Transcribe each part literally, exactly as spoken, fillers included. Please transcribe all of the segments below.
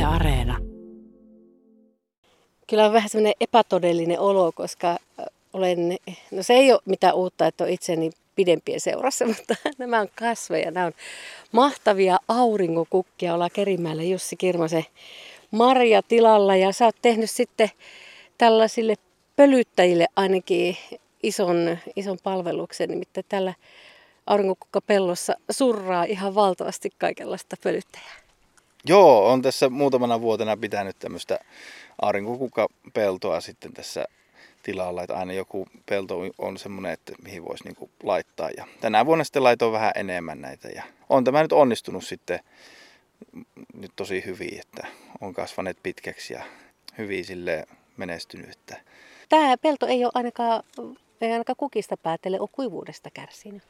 Areena. Kyllä on vähän semmoinen epätodellinen olo, koska olen, no se ei ole mitään uutta, että on itseni pidempien seurassa, mutta nämä on kasveja. Nämä on mahtavia aurinkonkukkia. Ollaan Kerimäellä Jussi Kirmasen marjatilalla ja sä oot tehnyt sitten tällaisille pölyttäjille ainakin ison, ison palveluksen. Nimittäin tällä auringonkukkapellossa surraa ihan valtavasti kaikenlaista pölyttäjää. Joo, on tässä muutamana vuotena pitänyt tämmöistä auringonkukkapeltoa sitten tässä tilalla, että aina joku pelto on semmoinen, että mihin voisi niinku laittaa. Ja tänä vuonna sitten laitoin vähän enemmän näitä ja on tämä nyt onnistunut sitten nyt tosi hyvin, että on kasvaneet pitkäksi ja hyvin sille menestynyt. Että Tämä pelto ei ole ainakaan, ei ainakaan kukista päätellen ole kuivuudesta kärsinyt.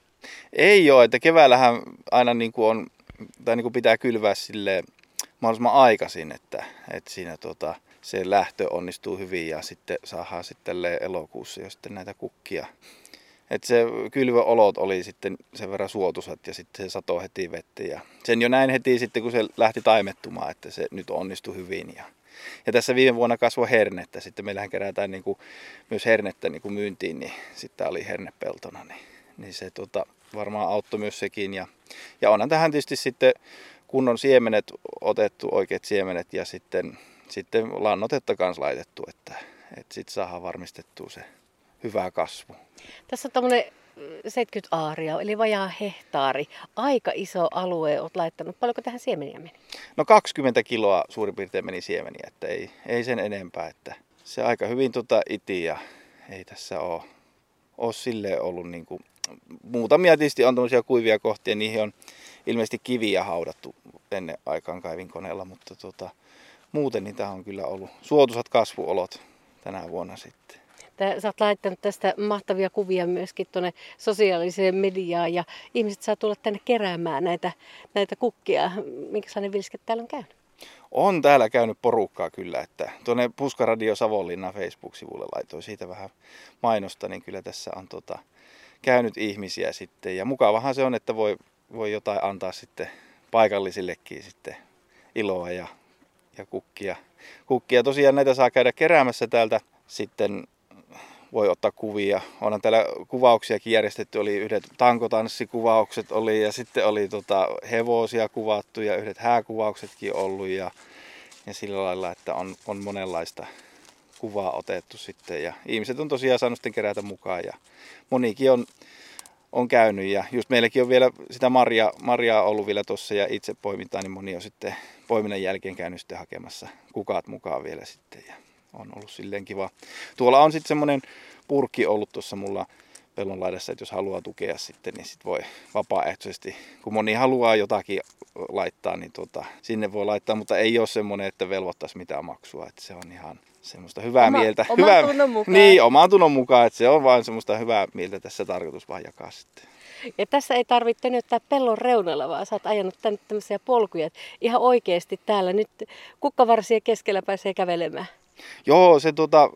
Ei ole, että keväällähän aina niin kuin on, tai niin kuin pitää kylvää sille mahdollisimman aikaisin, että, että siinä tota, se lähtö onnistuu hyvin ja sitten saadaan sitten elokuussa jo sitten näitä kukkia. Että se kylvöolot oli sitten sen verran suotuisat ja sitten se satoi heti vettä ja sen jo näin heti sitten kun se lähti taimettumaan, että se nyt onnistui hyvin. Ja, ja tässä viime vuonna kasvoi hernettä, sitten meillähän kerätään niin kuin myös hernettä niin kuin myyntiin, niin sitten oli hernepeltona, niin, niin se tota, varmaan auttoi myös sekin. Ja, ja onhan tähän tietysti sitten kunnon siemenet otettu, oikeat siemenet ja sitten, sitten lannotetta kanssa laitettu, että, että sitten saadaan varmistettua se hyvä kasvu. Tässä on tämmöinen seitsemänkymmentä aaria, eli vajaa hehtaari. Aika iso alue olet laittanut. Paljonko tähän siemeniä meni? No kaksikymmentä kiloa suurin piirtein meni siemeniä, että ei, ei sen enempää. Että se aika hyvin tota iti ja ei tässä ole, ole silleen ollut niin kuin, muutamia tietysti on tämmöisiä kuivia kohtia, niihin on ilmeisesti kiviä haudattu ennen aikaan kaivinkoneella, mutta tota, muuten niitä on kyllä ollut suotuisat kasvuolot tänä vuonna sitten. Sä oot laittanut tästä mahtavia kuvia myöskin tuonne sosiaaliseen mediaan ja ihmiset saa tulla tänne keräämään näitä, näitä kukkia. Minkälainen vilske täällä on käynyt? On täällä käynyt porukkaa kyllä, että tuonne Puskaradio Savonlinnan Facebook-sivulle laitoin siitä vähän mainosta, niin kyllä tässä on tota, käynyt ihmisiä sitten. Ja mukavahan se on, että voi, voi jotain antaa sitten paikallisillekin sitten iloa ja, ja kukkia. kukkia. Tosiaan näitä saa käydä keräämässä täältä sitten. Voi ottaa kuvia. Onhan täällä kuvauksiakin järjestetty. Oli yhdet tankotanssikuvaukset oli ja sitten oli tota hevosia kuvattu ja yhdet hääkuvauksetkin ollut. Ja, ja sillä lailla, että on, on monenlaista kuvaa otettu sitten. Ja ihmiset on tosiaan saanut sitten kerätä mukaan ja monikin on, on käynyt. Ja just meilläkin on vielä sitä marjaa, marjaa ollut vielä tuossa ja itse poimintaan, niin moni on sitten poiminnan jälkeen käynyt sitten hakemassa kukat mukaan vielä sitten. Ja on ollut silleen kiva. Tuolla on sitten semmoinen purkki ollut tuossa mulla pellon laidassa, että jos haluaa tukea sitten, niin sit voi vapaaehtoisesti, kun moni haluaa jotakin laittaa, niin tuota, sinne voi laittaa, mutta ei ole semmoinen, että velvoittaisi mitään maksua, että se on ihan semmoista hyvää Oma, mieltä. Oman hyvää, tunnon mukaan. Niin, oman tunnon mukaan, että se on vain semmoista hyvää mieltä tässä tarkoitus vaan jakaa sitten. Ja tässä ei tarvitse nyttää pellon reunalla, vaan sä oot ajanut tänne tämmöisiä polkuja, että ihan oikeasti täällä nyt kukkavarsien keskellä pääsee kävelemään. Joo, se tota,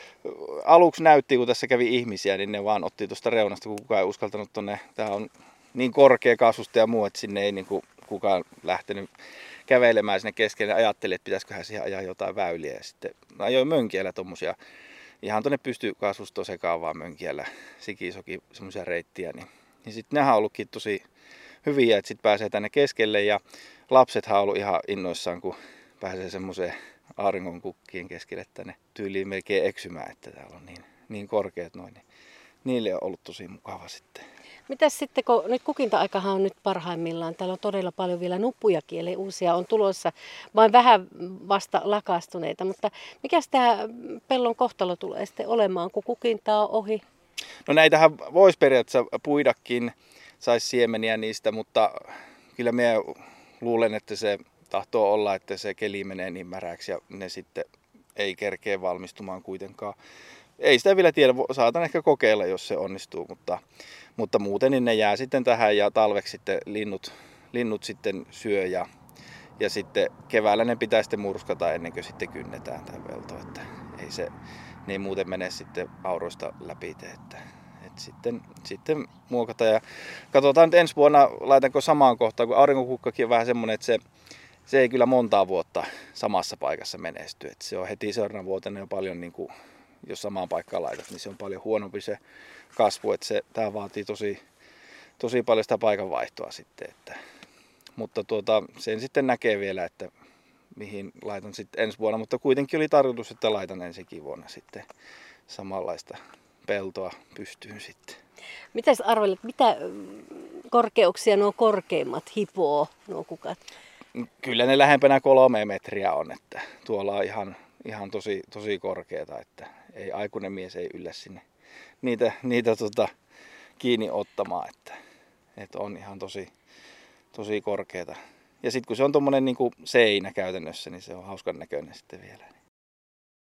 aluksi näytti, kun tässä kävi ihmisiä, niin ne vaan otti tuosta reunasta, kun kukaan ei uskaltanut tonne. Tää on niin korkea kasvusta ja muu, että sinne ei niin kuin kukaan lähtenyt kävelemään sinne keskelle. Ajattelin, että pitäisiköhän siihen ajaa jotain väyliä. Ja sitten ajoin mönkiällä tommosia, ihan tuonne pystykasvustoon sekaan vaan mönkiällä sikisoki semmoisia reittiä. Niin, niin sitten nehän on ollutkin tosi hyviä, että sitten pääsee tänne keskelle. Ja lapsethan on ollut ihan innoissaan, kun pääsee semmoiseen auringonkukkien keskelle tänne tyyliin melkein eksymään, että täällä on niin, niin korkeat noin, niin niille on ollut tosi mukava sitten. Mitäs sitten, kun nyt kukinta-aikahan on nyt parhaimmillaan, täällä on todella paljon vielä nuppujakin, eli uusia on tulossa, vain vähän vasta lakastuneita, mutta mikäs tämä pellon kohtalo tulee sitten olemaan, kun kukinta on ohi? No näitähän voisi periaatteessa puidakin, saisi siemeniä niistä, mutta kyllä minä luulen, että se tahtoo olla, että se keli menee niin märäksi ja ne sitten ei kerkeä valmistumaan kuitenkaan. Ei sitä vielä tiedä, saatan ehkä kokeilla, jos se onnistuu, mutta, mutta muuten niin ne jää sitten tähän ja talveksi sitten linnut, linnut sitten syö ja, ja sitten keväällä ne pitää sitten murskata ennen kuin sitten kynnetään tämä pelto, että ei se, ne ei muuten mene sitten auroista läpi, että, että sitten, sitten muokata ja katsotaan nyt ensi vuonna laitanko samaan kohtaan, kun aurinkonkukkakin on vähän semmoinen, että se se ei kyllä montaa vuotta samassa paikassa menesty. Et se on heti seuraavana vuotena jo paljon, niin kuin, jos samaan paikkaan laitat, niin se on paljon huonompi se kasvu. Et se, tämä vaatii tosi, tosi paljon sitä paikanvaihtoa sitten. Että, mutta tuota, sen sitten näkee vielä, että mihin laitan sitten ensi vuonna. Mutta kuitenkin oli tarkoitus, että laitan ensikin vuonna sitten samanlaista peltoa pystyyn sitten. Mitäs arvelet, mitä korkeuksia nuo korkeimmat hipoo, nuo kukat? Kyllä ne lähempänä kolme metriä on, että tuolla on ihan, ihan tosi, tosi korkeata, että ei aikuinen mies ei yllä sinne niitä, niitä tota, kiinni ottamaan, että, että on ihan tosi, tosi korkeata. Ja sitten kun se on tuommoinen niin kuin seinä käytännössä, niin se on hauskan näköinen sitten vielä.